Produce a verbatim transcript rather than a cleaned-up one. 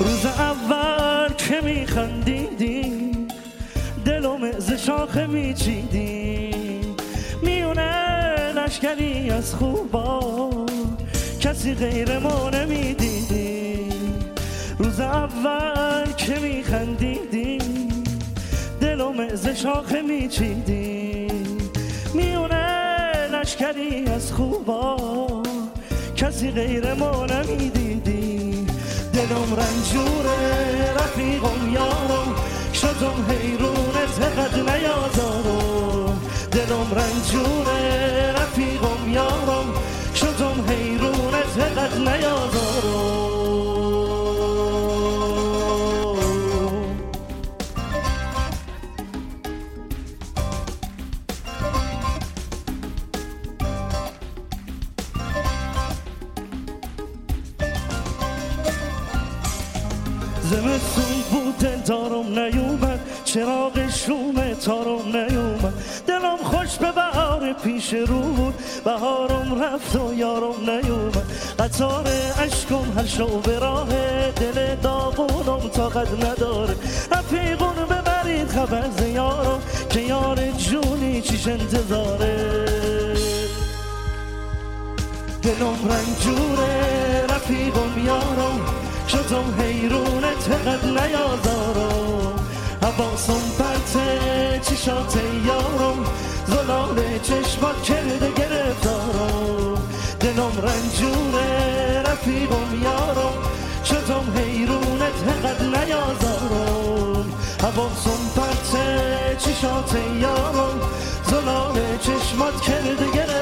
روز اول که میخندیدی دلم ز شاخه میچیدی، میونه لشکری از خوبا کسی غیر ما نمیدیدی. روز اول که میخندیدی دلم ز شاخه میچیدی، میونه لشکری از خوبا کسی غیر ما نمیدیدی. دلم رنجوره رفیقم یارم، شدم حیرونت قد نیازارم. دلم رنجوره رفیقم یارم، شدم حیرونت قد نیازارم. زمستون بود دل دارم نیومد، چراغ شوم تارم نیومد. دلم خوش به بهار پیش رو بود، بهارم رفت و یارم نیومد. قطار عشقم هر شو به راه، دل داغونم طاقت نداره. رفیقون ببرید خبر ز یارم، که یار جونی چیش انتظاره. دلم رنجوره رفیقم یارم، شدم حیرونت قد نیازارم. حواسم پرته چشات یارم، زلال چشمات کرده گرفتارم. دلم رنجوره رفیقم یارم، شدم حیرونت قد نیازارم. حواسم پرته چشات یارم، زلال چشمات کرده گرفتارم.